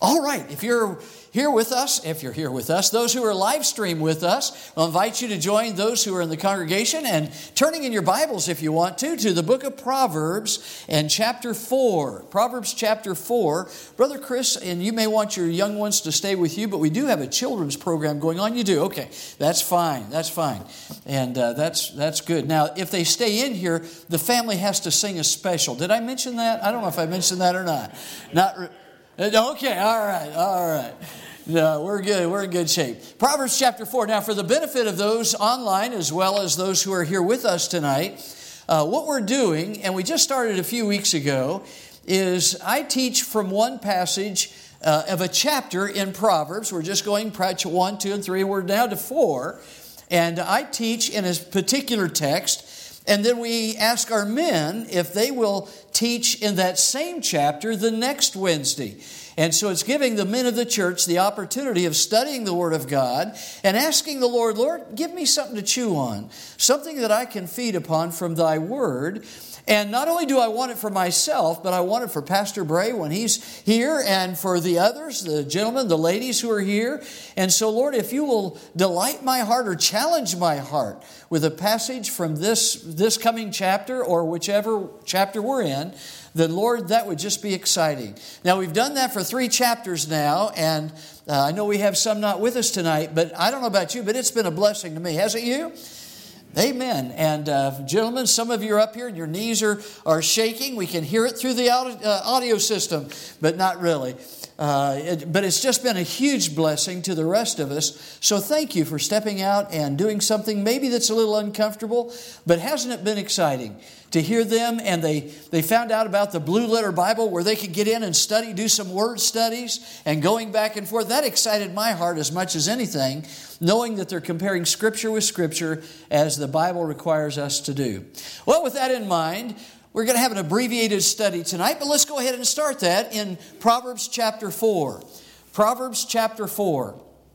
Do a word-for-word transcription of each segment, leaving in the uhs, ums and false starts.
All right, if you're here with us, if you're here with us, those who are live stream with us, I'll invite you to join those who are in the congregation and turning in your Bibles, if you want to, to the book of Proverbs and chapter four. Proverbs chapter four. Brother Chris, and you may want your young ones to stay with you, but we do have a children's program going on. You do? Okay, that's fine. That's fine. And uh, that's that's good. Now, if they stay in here, the family has to sing a special. Did I mention that? I don't know if I mentioned that or not. Not. Re- Okay, all right, all right. No, we're good. We're in good shape. Proverbs chapter four. Now, for the benefit of those online as well as those who are here with us tonight, uh, what we're doing, and we just started a few weeks ago, is I teach from one passage uh, of a chapter in Proverbs. We're just going one, two, and three. We're now to four. And I teach in a particular text, and then we ask our men if they will teach in that same chapter the next Wednesday. And so it's giving the men of the church the opportunity of studying the Word of God and asking the Lord, Lord, give me something to chew on, something that I can feed upon from Thy Word. And not only do I want it for myself, but I want it for Pastor Bray when he's here, and for the others, the gentlemen, the ladies who are here. And so, Lord, if you will delight my heart or challenge my heart with a passage from this, this coming chapter or whichever chapter we're in, then, Lord, that would just be exciting. Now, we've done that for three chapters now, and uh, I know we have some not with us tonight, but I don't know about you, but it's been a blessing to me. Hasn't you? Amen. And uh, gentlemen, some of you are up here and your knees are, are shaking. We can hear it through the audio, uh, audio system, but not really. Uh, it, but it's just been a huge blessing to the rest of us. So thank you for stepping out and doing something maybe that's a little uncomfortable, but hasn't it been exciting to hear them? And they, they found out about the Blue Letter Bible where they could get in and study, do some word studies and going back and forth. That excited my heart as much as anything, knowing that they're comparing Scripture with Scripture as the Bible requires us to do. Well, with that in mind, we're going to have an abbreviated study tonight, but let's go ahead and start that in Proverbs chapter four. Proverbs chapter four.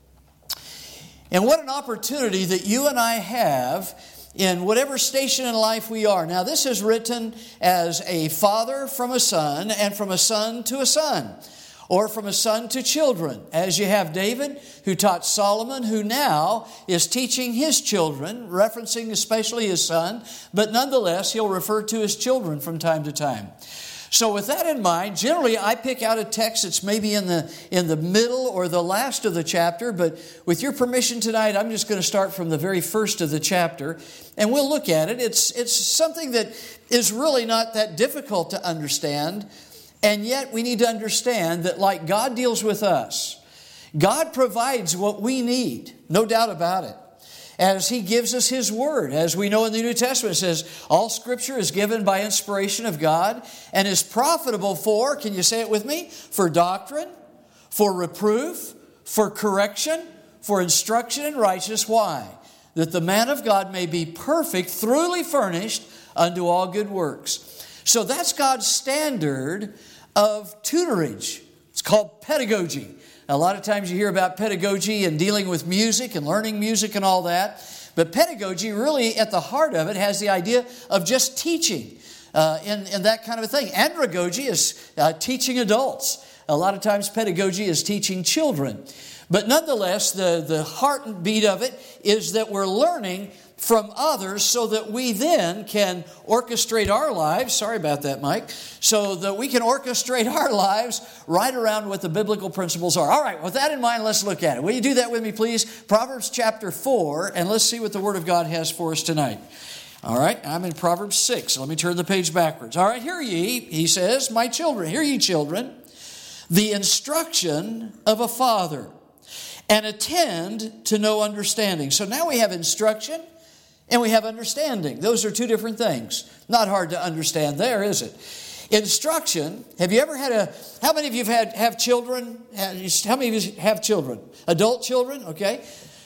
And what an opportunity that you and I have in whatever station in life we are. Now, this is written as a father from a son, and from a son to a son, or from a son to children, as you have David, who taught Solomon, who now is teaching his children, referencing especially his son, but nonetheless, he'll refer to his children from time to time. So with that in mind, generally I pick out a text that's maybe in the in the middle or the last of the chapter, but with your permission tonight, I'm just going to start from the very first of the chapter, and we'll look at it. It's it's something that is really not that difficult to understand. And yet we need to understand that like God deals with us, God provides what we need, no doubt about it, as He gives us His Word. As we know in the New Testament, it says, all Scripture is given by inspiration of God and is profitable for, can you say it with me? For doctrine, for reproof, for correction, for instruction in righteousness. Why? That the man of God may be perfect, thoroughly furnished unto all good works. So that's God's standard of tutorage. It's called pedagogy. Now, a lot of times you hear about pedagogy and dealing with music and learning music and all that. But pedagogy really at the heart of it has the idea of just teaching uh, and, and that kind of a thing. Andragogy is uh, teaching adults. A lot of times pedagogy is teaching children. But nonetheless, the, the heartbeat of it is that we're learning from others so that we then can orchestrate our lives. Sorry about that, Mike. So that we can orchestrate our lives right around what the biblical principles are. All right, with that in mind, let's look at it. Will you do that with me, please? Proverbs chapter four, and let's see what the Word of God has for us tonight. All right, I'm in Proverbs six. So let me turn the page backwards. All right, hear ye, he says, my children, hear ye, children, the instruction of a father, and attend to no understanding. So now we have instruction and we have understanding. Those are two different things. Not hard to understand there, is it? Instruction, have you ever had a, how many of you have had have children? How many of you have children? Adult children, okay?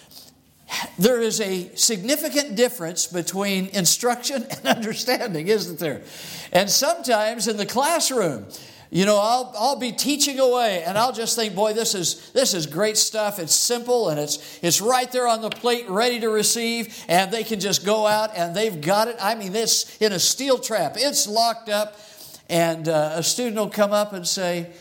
There is a significant difference between instruction and understanding, isn't there? And sometimes in the classroom, you know, I'll I'll be teaching away, and I'll just think, boy, this is this is great stuff. It's simple, and it's it's right there on the plate, ready to receive, and they can just go out and they've got it. I mean, it's in a steel trap. It's locked up, and uh, a student will come up and say,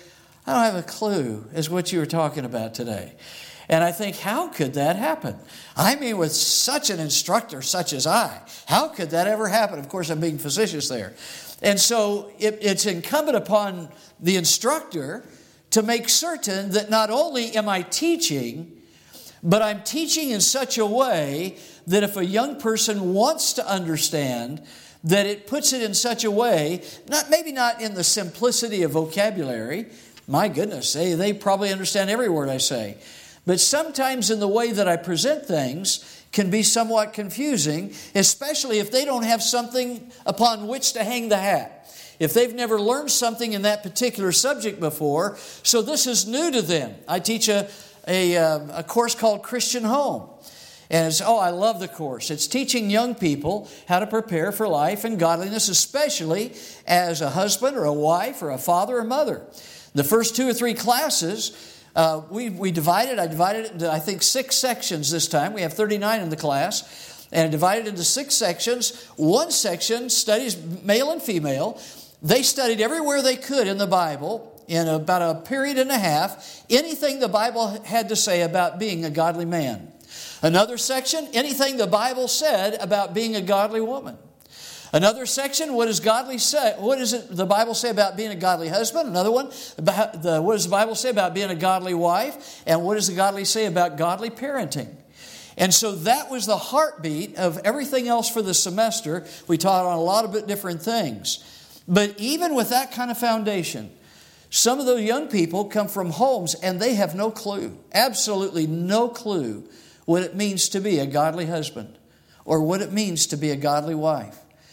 I don't have a clue, is what you were talking about today. And I think, how could that happen? I mean, with such an instructor such as I, how could that ever happen? Of course, I'm being facetious there. And so it, it's incumbent upon the instructor to make certain that not only am I teaching, but I'm teaching in such a way that if a young person wants to understand, that it puts it in such a way, not maybe not in the simplicity of vocabulary. My goodness, they, they probably understand every word I say. But sometimes in the way that I present things can be somewhat confusing, especially if they don't have something upon which to hang the hat. If they've never learned something in that particular subject before, so this is new to them. I teach a, a, a course called Christian Home. And it's, oh, I love the course. It's teaching young people how to prepare for life and godliness, especially as a husband or a wife or a father or mother. The first two or three classes, Uh, we, we divided, I divided it into, I think, six sections this time. We have thirty-nine in the class. And I divided it into six sections. One section studies male and female. They studied everywhere they could in the Bible in about a period and a half, anything the Bible had to say about being a godly man. Another section, anything the Bible said about being a godly woman. Another section, what does godly say? What does it, the Bible say about being a godly husband? Another one, about the, what does the Bible say about being a godly wife? And what does the godly say about godly parenting? And so that was the heartbeat of everything else for the semester. We taught on a lot of different things. But even with that kind of foundation, some of those young people come from homes and they have no clue, absolutely no clue what it means to be a godly husband or what it means to be a godly wife.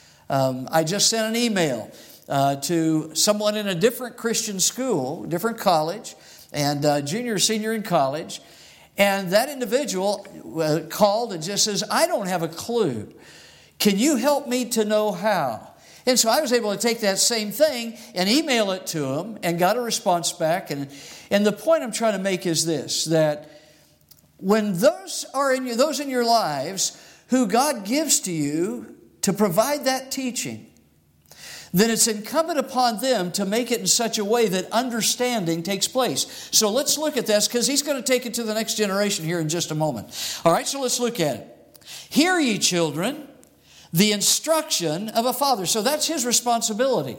Um, I just sent an email uh, to someone in a different Christian school, different college, and uh, junior, senior in college. And that individual uh, called and just says, I don't have a clue. Can you help me to know how? And so I was able to take that same thing and email it to him and got a response back. And, and the point I'm trying to make is this, that when those are in you, those in your lives who God gives to you to provide that teaching, then it's incumbent upon them to make it in such a way that understanding takes place. So let's look at this, because he's going to take it to the next generation here in just a moment. All right, so let's look at it. Hear ye, children, the instruction of a father. So that's his responsibility.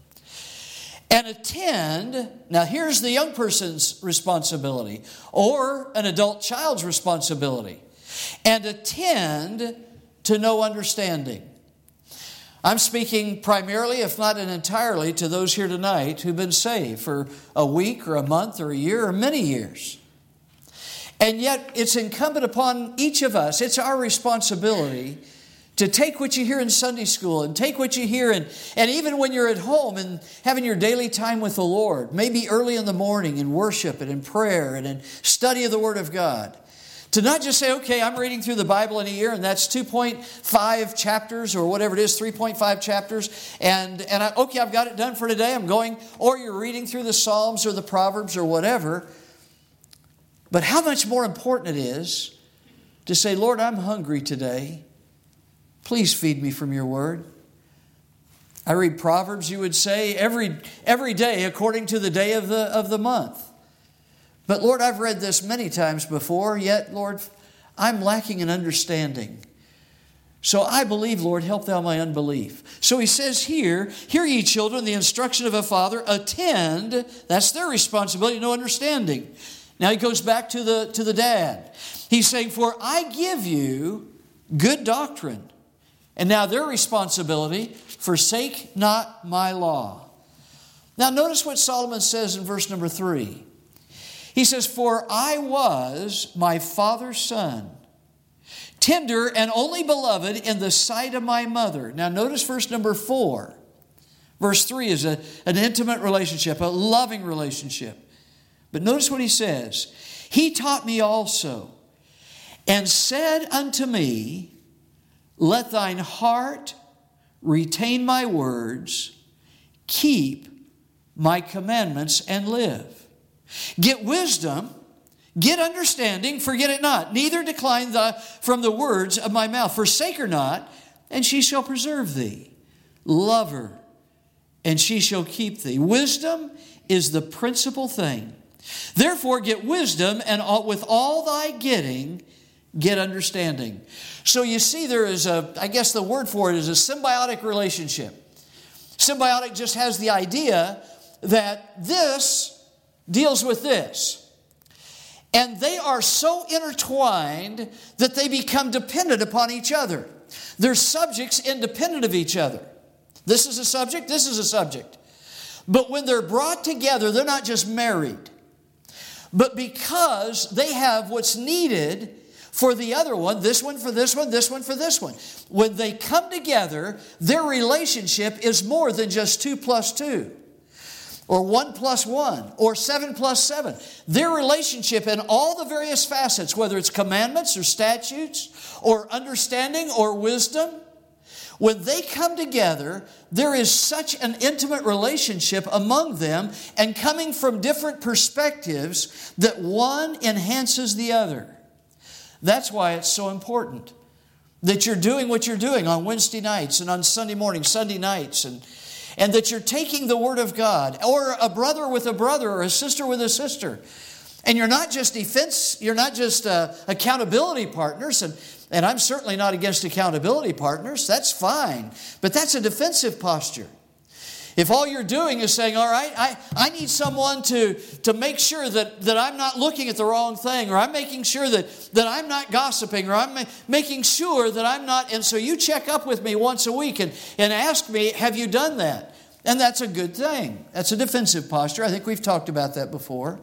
And attend, now here's the young person's responsibility, or an adult child's responsibility. And attend to know understanding. I'm speaking primarily, if not entirely, to those here tonight who've been saved for a week or a month or a year or many years. And yet it's incumbent upon each of us, it's our responsibility to take what you hear in Sunday school and take what you hear, and, and even when you're at home and having your daily time with the Lord, maybe early in the morning in worship and in prayer and in study of the Word of God, to not just say, okay, I'm reading through the Bible in a year, and that's two point five chapters or whatever it is, three point five chapters, and, and I, okay, I've got it done for today, I'm going, or you're reading through the Psalms or the Proverbs or whatever. But how much more important it is to say, Lord, I'm hungry today. Please feed me from your word. I read Proverbs, you would say, every, every day according to the day of the, of the month. But Lord, I've read this many times before, yet, Lord, I'm lacking in understanding. So I believe, Lord, help thou my unbelief. So he says here, hear ye children, the instruction of a father, attend, that's their responsibility, no understanding. Now he goes back to the, to the dad. He's saying, for I give you good doctrine. And now their responsibility, forsake not my law. Now notice what Solomon says in verse number three. He says, for I was my father's son, tender and only beloved in the sight of my mother. Now notice verse number four. Verse three is a, an intimate relationship, a loving relationship. But notice what he says. He taught me also, and said unto me, let thine heart retain my words, keep my commandments, and live. Get wisdom, get understanding, forget it not. Neither decline the, from the words of my mouth. Forsake her not, and she shall preserve thee. Love her, and she shall keep thee. Wisdom is the principal thing. Therefore get wisdom, and all, with all thy getting, get understanding. So you see there is a, I guess the word for it is a symbiotic relationship. Symbiotic just has the idea that this deals with this. And they are so intertwined that they become dependent upon each other. They're subjects independent of each other. This is a subject, this is a subject. But when they're brought together, they're not just married. But because they have what's needed for the other one, this one for this one, this one for this one. When they come together, their relationship is more than just two plus two. Or one plus one, or seven plus seven. Their relationship in all the various facets, whether it's commandments or statutes, or understanding or wisdom, when they come together, there is such an intimate relationship among them and coming from different perspectives that one enhances the other. That's why it's so important that you're doing what you're doing on Wednesday nights and on Sunday mornings, Sunday nights, and And that you're taking the Word of God, or a brother with a brother, or a sister with a sister. And you're not just defense, you're not just uh, accountability partners, and, and I'm certainly not against accountability partners. That's fine. But that's a defensive posture. If all you're doing is saying, all right, I, I need someone to, to make sure that, that I'm not looking at the wrong thing, or I'm making sure that, that I'm not gossiping, or I'm ma- making sure that I'm not, and so you check up with me once a week and, and ask me, have you done that? And that's a good thing. That's a defensive posture. I think we've talked about that before.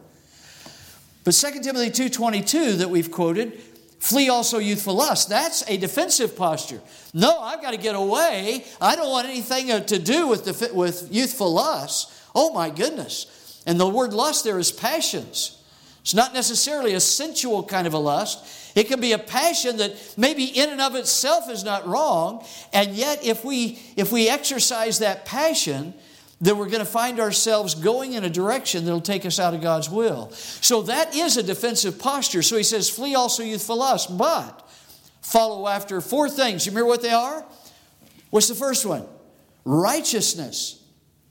But Second Timothy two twenty-two that we've quoted, flee also youthful lust. That's a defensive posture. No, I've got to get away. I don't want anything to do with, the, with youthful lust. Oh my goodness. And the word lust there is passions. It's not necessarily a sensual kind of a lust. It can be a passion that maybe in and of itself is not wrong. And yet if we, if we exercise that passion, then we're going to find ourselves going in a direction that will take us out of God's will. So that is a defensive posture. So he says, flee also youthful lust, but follow after four things. You remember what they are? What's the first one? Righteousness,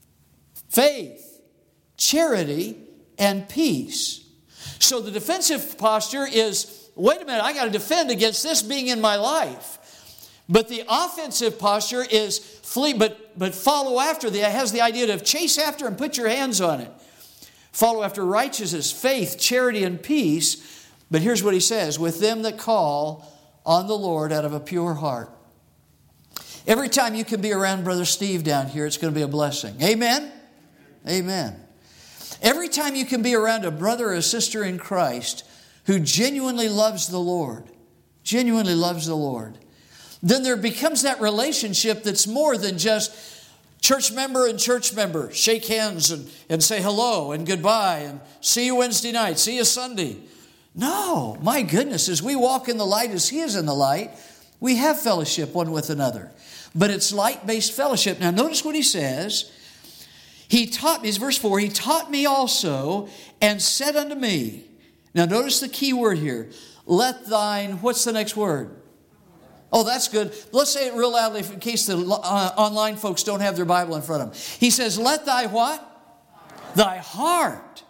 faith, charity, and peace. So the defensive posture is, wait a minute, I got to defend against this being in my life. But the offensive posture is flee, but, but follow after. It has the idea of chase after and put your hands on it. Follow after righteousness, faith, charity, and peace. But here's what he says, with them that call on the Lord out of a pure heart. Every time you can be around Brother Steve down here, it's going to be a blessing. Amen? Amen. Every time you can be around a brother or a sister in Christ who genuinely loves the Lord, genuinely loves the Lord, then there becomes that relationship that's more than just church member and church member. Shake hands and, and say hello and goodbye and see you Wednesday night, see you Sunday. No, my goodness, as we walk in the light as He is in the light, we have fellowship one with another. But it's light-based fellowship. Now notice what he says. He taught me, it's verse four, He taught me also and said unto me. Now notice the key word here. Let thine, what's the next word? Oh, that's good. Let's say it real loudly in case the uh, online folks don't have their Bible in front of them. He says, let thy what? Heart. Thy heart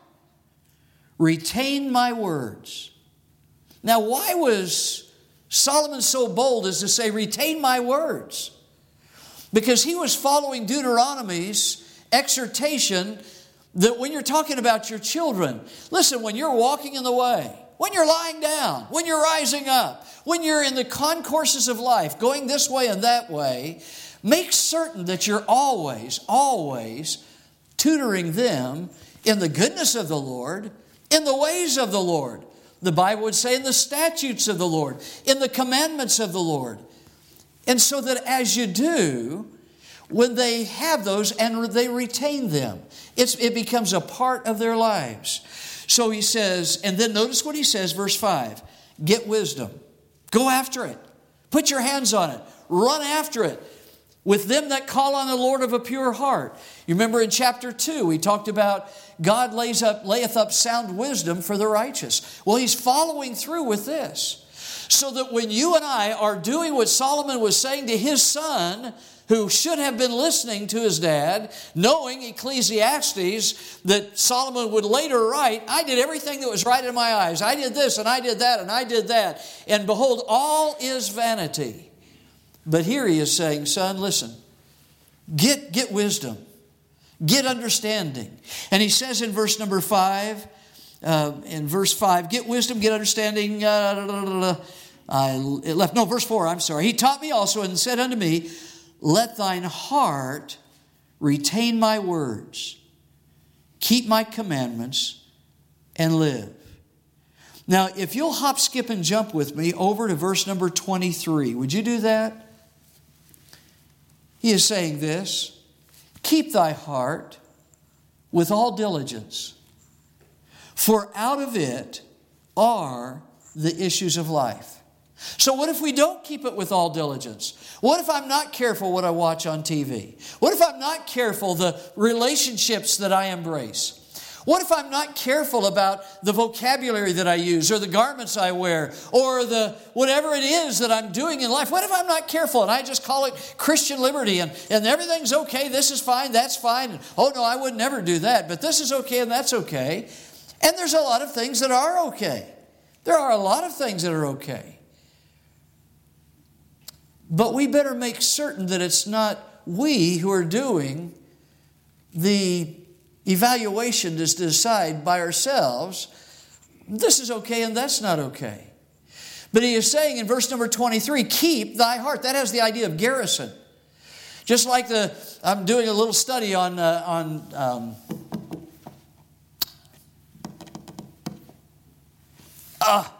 retain my words. Now, why was Solomon so bold as to say, retain my words? Because he was following Deuteronomy's exhortation that when you're talking about your children, listen, when you're walking in the way, when you're lying down, when you're rising up, when you're in the concourses of life, going this way and that way, make certain that you're always, always tutoring them in the goodness of the Lord, in the ways of the Lord. The Bible would say in the statutes of the Lord, in the commandments of the Lord. And so that as you do, when they have those and they retain them, it's, it becomes a part of their lives. So he says, and then notice what he says, verse five, get wisdom. Go after it. Put your hands on it. Run after it. With them that call on the Lord of a pure heart. You remember in chapter two, we talked about God lays up, layeth up sound wisdom for the righteous. Well, he's following through with this. So that when you and I are doing what Solomon was saying to his son, who should have been listening to his dad, knowing Ecclesiastes that Solomon would later write, I did everything that was right in my eyes. I did this and I did that and I did that. And behold, all is vanity. But here he is saying, son, listen, get, get wisdom, get understanding. And he says in verse number five, uh, in verse five, get wisdom, get understanding. Uh, I left, no, verse four, I'm sorry. He taught me also and said unto me, let thine heart retain my words, keep my commandments, and live. Now, if you'll hop, skip, and jump with me over to verse number twenty-three, would you do that? He is saying this, keep thy heart with all diligence, for out of it are the issues of life. So what if we don't keep it with all diligence? What if I'm not careful what I watch on T V? What if I'm not careful the relationships that I embrace? What if I'm not careful about the vocabulary that I use or the garments I wear or the whatever it is that I'm doing in life? What if I'm not careful and I just call it Christian liberty and, and everything's okay, this is fine, that's fine. And, oh no, I would never do that, but this is okay and that's okay. And there's a lot of things that are okay. There are a lot of things that are okay. But we better make certain that it's not we who are doing the evaluation to decide by ourselves, this is okay and that's not okay. But he is saying in verse number twenty-three, keep thy heart. That has the idea of garrison. Just like the, I'm doing a little study on, uh, on um, ah,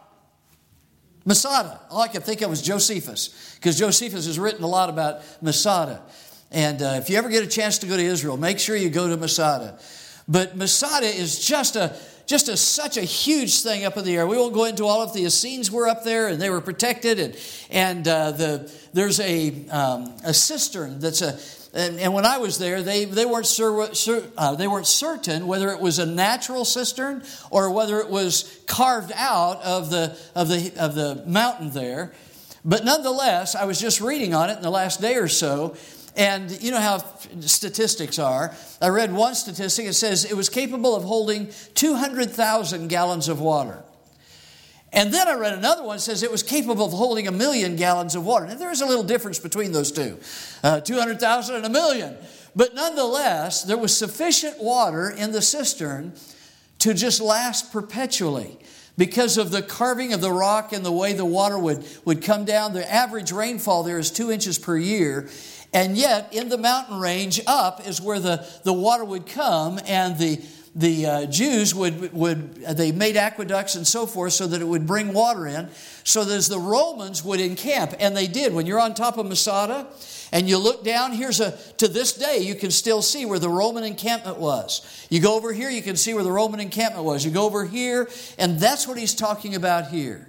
Masada. All I could think of was Josephus, because Josephus has written a lot about Masada. And uh, if you ever get a chance to go to Israel, make sure you go to Masada. But Masada is just a just a, such a huge thing up in the air. We won't go into all of the Essenes were up there, and they were protected. And and uh, the there's a um, a cistern that's a. And, and when I was there, they they weren't sur, sur, uh, they weren't certain whether it was a natural cistern or whether it was carved out of the of the of the mountain there. But nonetheless, I was just reading on it in the last day or so. And you know how statistics are. I read one statistic. It says it was capable of holding two hundred thousand gallons of water. And then I read another one that says it was capable of holding a million gallons of water. And there is a little difference between those two. Uh, two hundred thousand and a million. But nonetheless, there was sufficient water in the cistern to just last perpetually. Because of the carving of the rock and the way the water would, would come down. The average rainfall there is two inches per year. And yet, in the mountain range up is where the, the water would come, and the the uh, Jews would would they made aqueducts and so forth so that it would bring water in. So that as the Romans would encamp, and they did. When you're on top of Masada and you look down, here's a to this day you can still see where the Roman encampment was. You go over here, you can see where the Roman encampment was. You go over here, and that's what he's talking about here.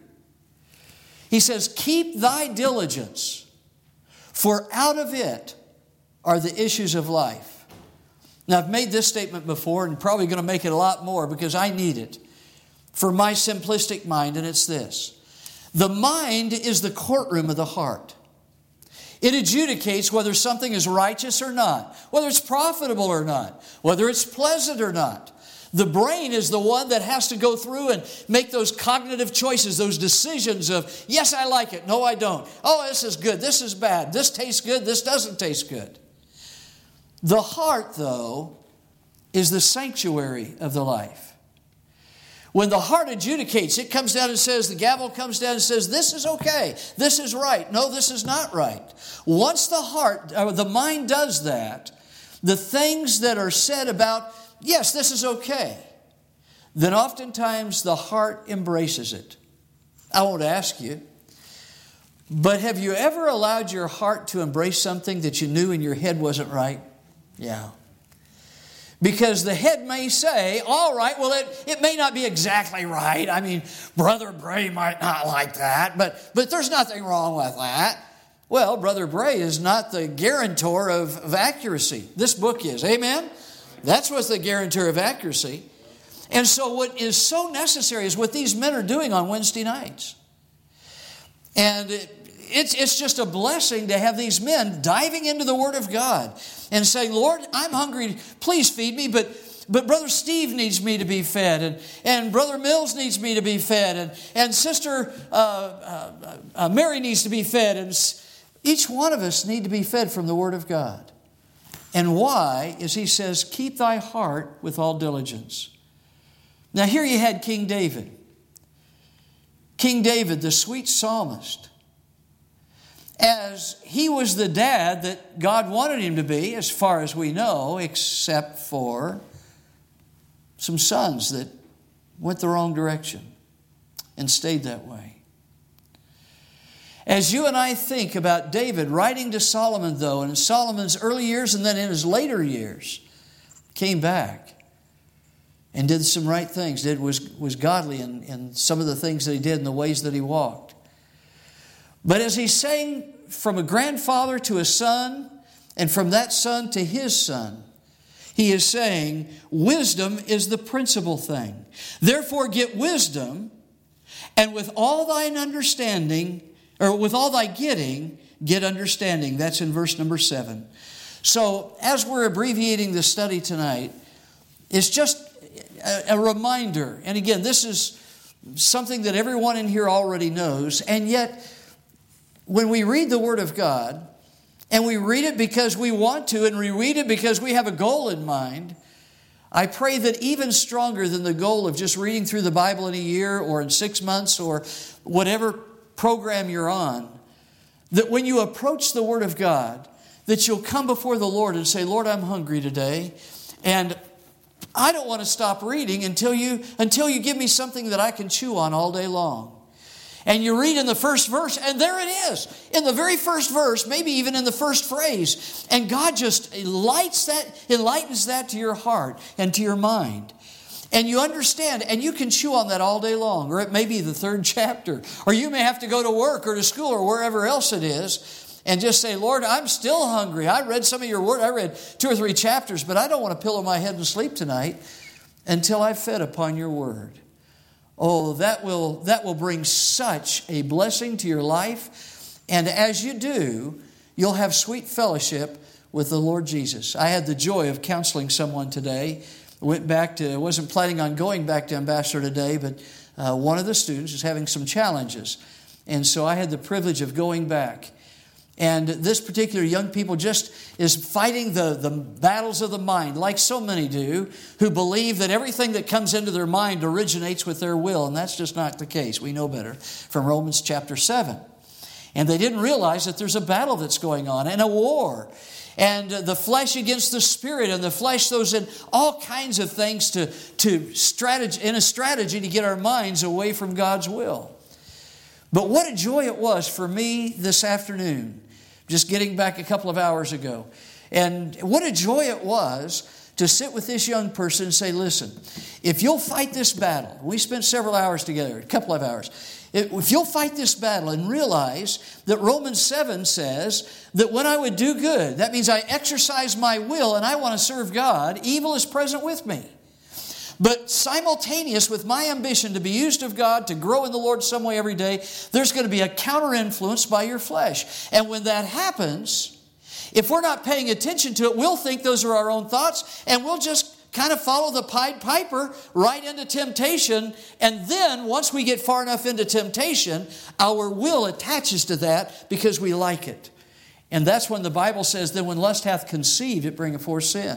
He says, "Keep thy diligence. For out of it are the issues of life." Now, I've made this statement before and probably going to make it a lot more because I need it for my simplistic mind, and it's this. The mind is the courtroom of the heart. It adjudicates whether something is righteous or not, whether it's profitable or not, whether it's pleasant or not. The brain is the one that has to go through and make those cognitive choices, those decisions of, yes, I like it, no, I don't. Oh, this is good, this is bad, this tastes good, this doesn't taste good. The heart, though, is the sanctuary of the life. When the heart adjudicates, it comes down and says, the gavel comes down and says, this is okay, this is right, no, this is not right. Once the heart, or the mind does that, the things that are said about, yes, this is okay, then oftentimes the heart embraces it. I won't ask you, but have you ever allowed your heart to embrace something that you knew in your head wasn't right? Yeah. Because the head may say, all right, well, it, it may not be exactly right. I mean, Brother Bray might not like that, but, but there's nothing wrong with that. Well, Brother Bray is not the guarantor of, of accuracy. This book is. Amen? That's what's the guarantor of accuracy. And so what is so necessary is what these men are doing on Wednesday nights. And it, it's, it's just a blessing to have these men diving into the Word of God and saying, Lord, I'm hungry. Please feed me. But But Brother Steve needs me to be fed, and, and Brother Mills needs me to be fed, and, and Sister uh, uh, uh, Mary needs to be fed, and each one of us need to be fed from the Word of God. And why? Is he says, keep thy heart with all diligence. Now here you had King David. King David, the sweet psalmist. As he was the dad that God wanted him to be, as far as we know, except for some sons that went the wrong direction and stayed that way. As you and I think about David writing to Solomon, though, in Solomon's early years and then in his later years, came back and did some right things, did was, was godly in, in some of the things that he did and the ways that he walked. But as he's saying from a grandfather to a son, and from that son to his son, he is saying, wisdom is the principal thing. Therefore get wisdom, and with all thine understanding, or with all thy getting, get understanding. That's in verse number seven. So as we're abbreviating the study tonight, it's just a, a reminder. And again, this is something that everyone in here already knows. And yet, when we read the Word of God, and we read it because we want to, and we read it because we have a goal in mind, I pray that even stronger than the goal of just reading through the Bible in a year or in six months or whatever program you're on, that when you approach the Word of God, that you'll come before the Lord and say, Lord, I'm hungry today, and I don't want to stop reading until you, until you give me something that I can chew on all day long. And you read in the first verse, and there it is. In the very first verse, maybe even in the first phrase. And God just lights that, enlightens that to your heart and to your mind. And you understand, and you can chew on that all day long. Or it may be the third chapter. Or you may have to go to work or to school or wherever else it is. And just say, Lord, I'm still hungry. I read some of your word. I read two or three chapters, but I don't want to pillow my head and sleep tonight until I've fed upon your word. Oh, that will, that will bring such a blessing to your life. And as you do, you'll have sweet fellowship with the Lord Jesus. I had the joy of counseling someone today. I went back to, I wasn't planning on going back to Ambassador today, but uh, one of the students is having some challenges. And so I had the privilege of going back. And this particular young people just is fighting the, the battles of the mind, like so many do, who believe that everything that comes into their mind originates with their will. And that's just not the case. We know better from Romans chapter seven. And they didn't realize that there's a battle that's going on and a war. And the flesh against the spirit, and the flesh throws in all kinds of things to, to strategy, in a strategy to get our minds away from God's will. But what a joy it was for me this afternoon, just getting back a couple of hours ago. And what a joy it was to sit with this young person and say, listen, if you'll fight this battle, we spent several hours together, a couple of hours. If you'll fight this battle and realize that Romans seven says that when I would do good, that means I exercise my will and I want to serve God, evil is present with me. But simultaneous with my ambition to be used of God, to grow in the Lord some way every day, there's going to be a counter-influence by your flesh. And when that happens, if we're not paying attention to it, we'll think those are our own thoughts, and we'll just kind of follow the Pied Piper right into temptation. And then once we get far enough into temptation, our will attaches to that because we like it. And that's when the Bible says, then when lust hath conceived, it bringeth forth sin.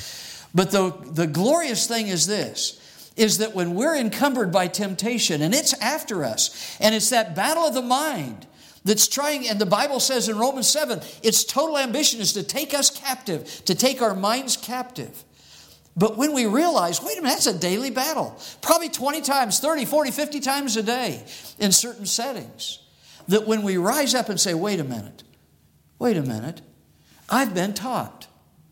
But the, the glorious thing is this, is that when we're encumbered by temptation, and it's after us, and it's that battle of the mind that's trying, and the Bible says in Romans seven, its total ambition is to take us captive, to take our minds captive. But when we realize, wait a minute, that's a daily battle, probably twenty times, thirty, forty, fifty times a day in certain settings, that when we rise up and say, wait a minute, wait a minute, I've been taught.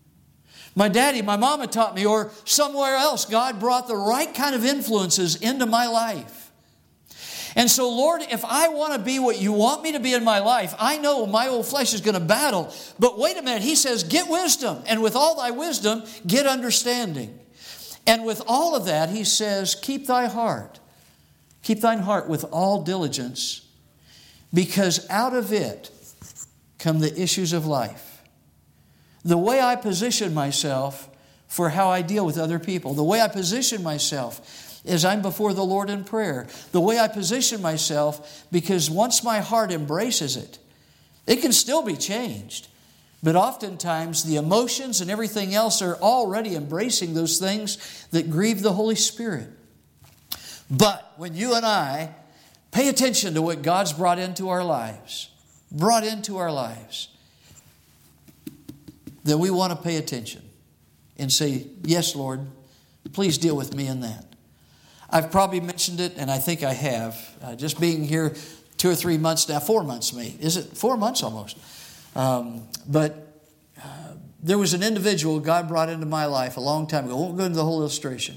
My daddy, my mama taught me, or somewhere else, God brought the right kind of influences into my life. And so, Lord, if I want to be what you want me to be in my life, I know my old flesh is going to battle. But wait a minute, he says, get wisdom. And with all thy wisdom, get understanding. And with all of that, he says, keep thy heart. Keep thine heart with all diligence. because out of it come the issues of life. The way I position myself for how I deal with other people. The way I position myself as I'm before the Lord in prayer. The way I position myself, because once my heart embraces it, it can still be changed. But oftentimes the emotions and everything else are already embracing those things that grieve the Holy Spirit. But when you and I pay attention to what God's brought into our lives, brought into our lives, then we want to pay attention and say, yes, Lord, please deal with me in that. I've probably mentioned it, and I think I have. Uh, just being here two or three months now, four months maybe. Is it four months almost? Um, but uh, there was an individual God brought into my life a long time ago. I won't go into the whole illustration.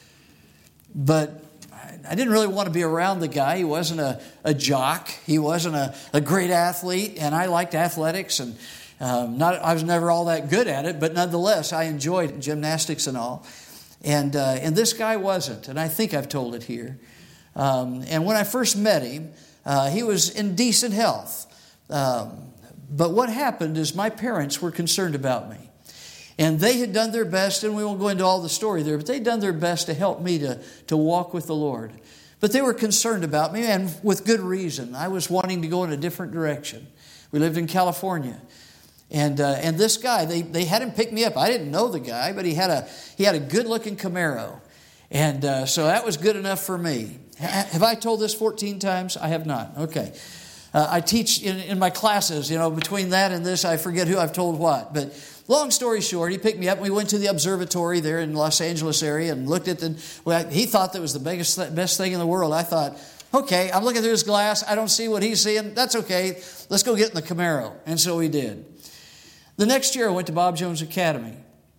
But I didn't really want to be around the guy. He wasn't a, a jock. He wasn't a, a great athlete. And I liked athletics. And um, not I was never all that good at it. But nonetheless, I enjoyed gymnastics and all. And uh, and this guy wasn't. And I think I've told it here. Um, and when I first met him, uh, he was in decent health. Um, but what happened is my parents were concerned about me. And they had done their best, and we won't go into all the story there, but they'd done their best to help me to, to walk with the Lord. But they were concerned about me, and with good reason. I was wanting to go in a different direction. We lived in California. And uh, and this guy, they, they had him pick me up. I didn't know the guy, but he had a he had a good-looking Camaro. And uh, so that was good enough for me. Have I told this fourteen times? I have not. Okay. Uh, I teach in, in my classes, you know, between that and this, I forget who I've told what. But long story short, he picked me up and we went to the observatory there in Los Angeles area and looked at the, well, he thought that was the biggest, best thing in the world. I thought, okay, I'm looking through his glass. I don't see what he's seeing. That's okay. Let's go get in the Camaro. And so we did. The next year I went to Bob Jones Academy.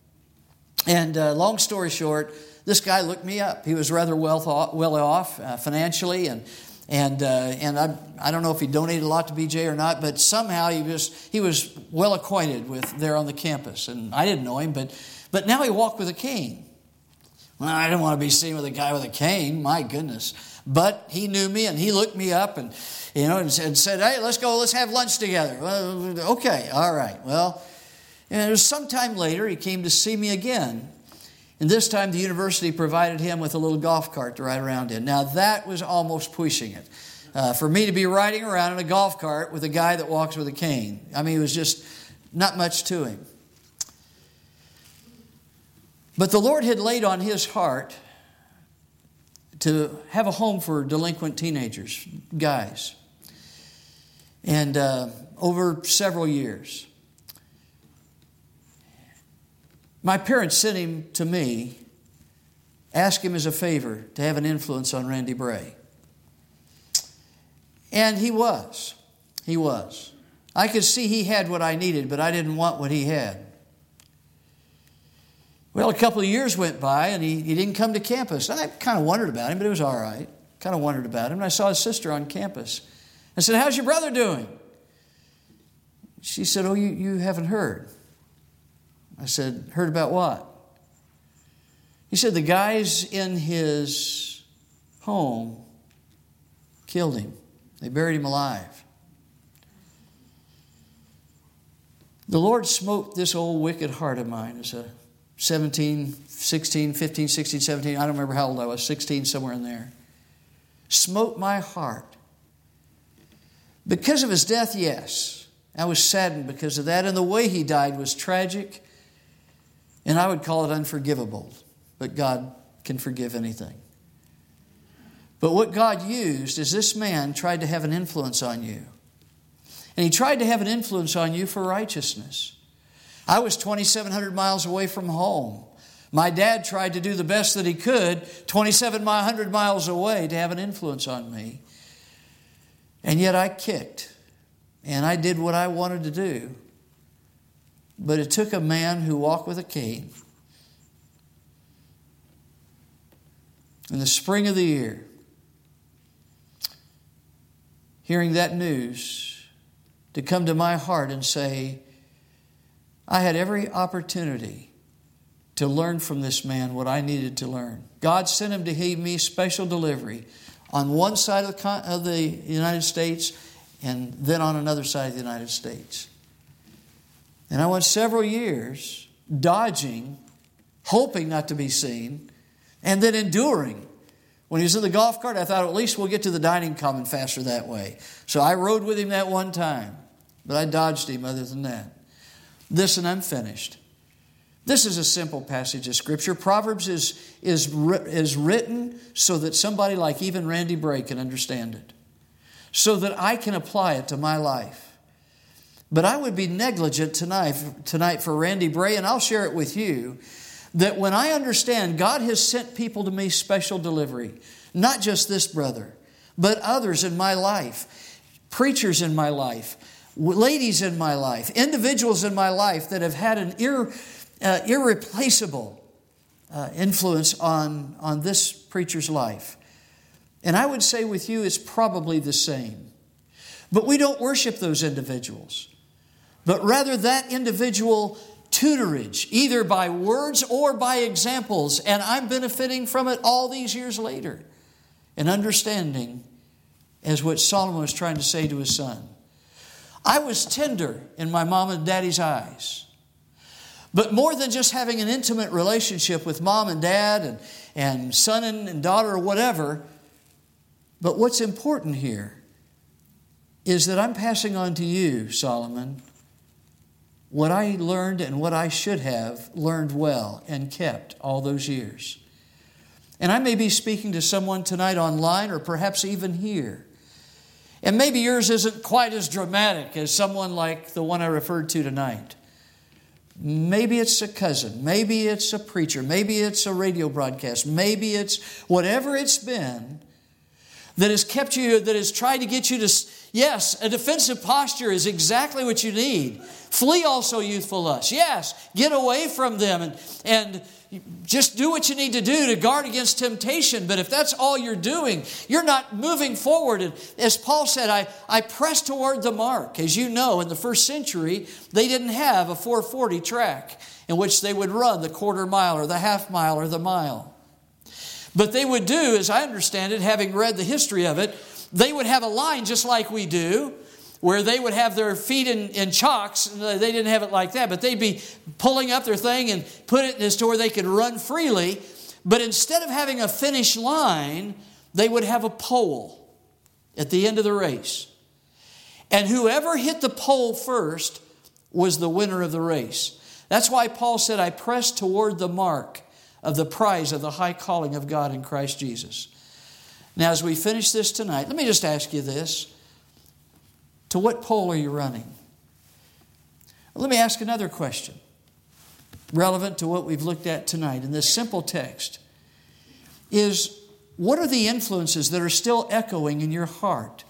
And uh, long story short, this guy looked me up. He was rather well, thought, well off uh, financially, and and uh, and I I don't know if he donated a lot to B J or not, but somehow he was he was well acquainted with there on the campus, and I didn't know him, but but now he walked with a cane. Well, I didn't want to be seen with a guy with a cane, my goodness. But he knew me, and he looked me up, and you know, and, and said, "Hey, let's go, let's have lunch together." Well, okay, all right. Well, and it was sometime later he came to see me again. And this time the university provided him with a little golf cart to ride around in. Now that was almost pushing it. Uh, for me to be riding around in a golf cart with a guy that walks with a cane. I mean, it was just not much to him. But the Lord had laid on his heart to have a home for delinquent teenagers, guys. And uh, over several years. My parents sent him to me, asked him as a favor to have an influence on Randy Bray. And he was. He was. I could see he had what I needed, but I didn't want what he had. Well, a couple of years went by, and he, he didn't come to campus. I kind of wondered about him, but it was all right. Kind of wondered about him. And I saw his sister on campus. I said, "How's your brother doing?" She said, "Oh, you, you haven't heard." I said, "Heard about what?" He said, "The guys in his home killed him. They buried him alive." The Lord smote this old wicked heart of mine as a seventeen, sixteen, fifteen, sixteen, seventeen, I don't remember how old I was, sixteen, somewhere in there. Smote my heart. Because of his death, yes. I was saddened because of that, and the way he died was tragic. And I would call it unforgivable. But God can forgive anything. But what God used is this man tried to have an influence on you. And he tried to have an influence on you for righteousness. I was twenty-seven hundred miles away from home. My dad tried to do the best that he could, twenty-seven hundred miles away, to have an influence on me. And yet I kicked. And I did what I wanted to do. But it took a man who walked with a cane. In the spring of the year, hearing that news, to come to my heart and say, I had every opportunity to learn from this man what I needed to learn. God sent him to give me special delivery on one side of the, of the United States and then on another side of the United States. And I went several years dodging, hoping not to be seen, and then enduring. When he was in the golf cart, I thought, at least we'll get to the dining common faster that way. So I rode with him that one time, but I dodged him other than that. This, and I'm finished. This is a simple passage of Scripture. Proverbs is, is, is written so that somebody like even Randy Bray can understand it, so that I can apply it to my life. But I would be negligent tonight, tonight for Randy Bray, and I'll share it with you, that when I understand God has sent people to me special delivery, not just this brother, but others in my life, preachers in my life, ladies in my life, individuals in my life that have had an ir, uh, irreplaceable uh, influence on, on this preacher's life. And I would say with you it's probably the same. But we don't worship those individuals, but rather that individual tutorage, either by words or by examples. And I'm benefiting from it all these years later and understanding as what Solomon was trying to say to his son. I was tender in my mom and daddy's eyes. But more than just having an intimate relationship with mom and dad and, and son and, and daughter or whatever, but what's important here is that I'm passing on to you, Solomon, what I learned and what I should have learned well and kept all those years. And I may be speaking to someone tonight online or perhaps even here. And maybe yours isn't quite as dramatic as someone like the one I referred to tonight. Maybe it's a cousin. Maybe it's a preacher. Maybe it's a radio broadcast. Maybe it's whatever it's been that has kept you, that has tried to get you to, yes, a defensive posture is exactly what you need. Flee also youthful lust. Yes, get away from them and, and just do what you need to do to guard against temptation. But if that's all you're doing, you're not moving forward. And as Paul said, I, I press toward the mark. As you know, in the first century, they didn't have a four forty track in which they would run the quarter mile or the half mile or the mile. But they would do, as I understand it, having read the history of it, they would have a line just like we do, where they would have their feet in, in chocks. They didn't have it like that, but they'd be pulling up their thing and put it as to where they could run freely. But instead of having a finish line, they would have a pole at the end of the race. And whoever hit the pole first was the winner of the race. That's why Paul said, I press toward the mark of the prize of the high calling of God in Christ Jesus. Now, as we finish this tonight, let me just ask you this. To what pole are you running? Let me ask another question, relevant to what we've looked at tonight in this simple text, is what are the influences that are still echoing in your heart?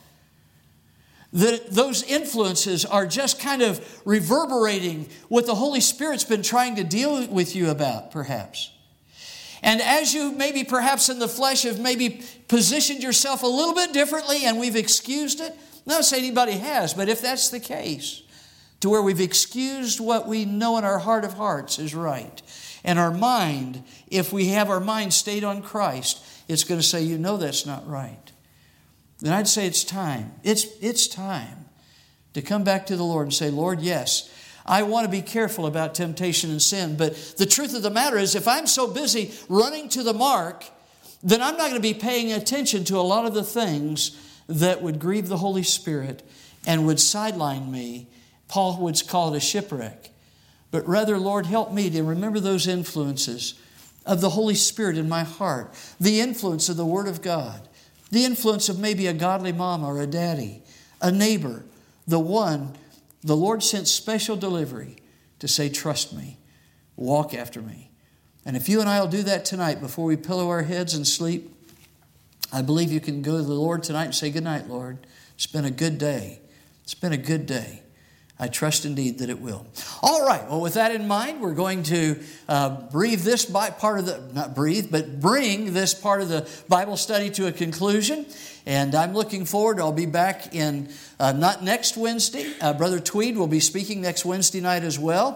That those influences are just kind of reverberating what the Holy Spirit's been trying to deal with you about, perhaps. And as you maybe perhaps in the flesh have maybe positioned yourself a little bit differently and we've excused it, not saying anybody has, but if that's the case, to where we've excused what we know in our heart of hearts is right, and our mind, if we have our mind stayed on Christ, it's going to say, you know that's not right. Then I'd say it's time. It's, it's time to come back to the Lord and say, Lord, yes, I want to be careful about temptation and sin, but the truth of the matter is if I'm so busy running to the mark, then I'm not going to be paying attention to a lot of the things that would grieve the Holy Spirit and would sideline me. Paul would call it a shipwreck. But rather, Lord, help me to remember those influences of the Holy Spirit in my heart, the influence of the Word of God, the influence of maybe a godly mama or a daddy, a neighbor, the one the Lord sent special delivery to say, trust me, walk after me. And if you and I will do that tonight before we pillow our heads and sleep, I believe you can go to the Lord tonight and say, good night, Lord. It's been a good day. It's been a good day. I trust indeed that it will. All right. Well, with that in mind, we're going to uh, breathe this by part of the, not breathe, but bring this part of the Bible study to a conclusion. And I'm looking forward. I'll be back in, uh, not next Wednesday. Uh, Brother Tweed will be speaking next Wednesday night as well.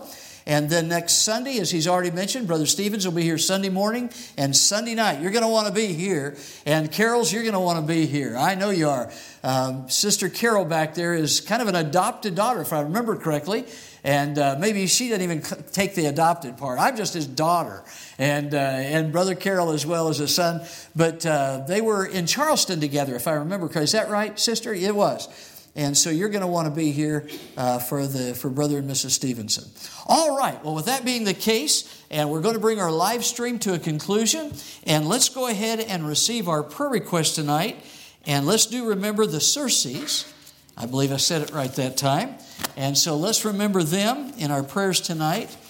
And then next Sunday, as he's already mentioned, Brother Stevens will be here Sunday morning and Sunday night. You're going to want to be here. And Carols, you're going to want to be here. I know you are. Um, Sister Carol back there is kind of an adopted daughter, if I remember correctly. And uh, maybe she didn't even take the adopted part. I'm just his daughter. And uh, and Brother Carol as well as his son. But uh, they were in Charleston together, if I remember correctly. Is that right, sister? It was. And so you're going to want to be here uh, for the for Brother and Missus Stevenson. All right. Well, with that being the case, and we're going to bring our live stream to a conclusion. And let's go ahead and receive our prayer request tonight. And let's do remember the Circes. I believe I said it right that time. And so let's remember them in our prayers tonight.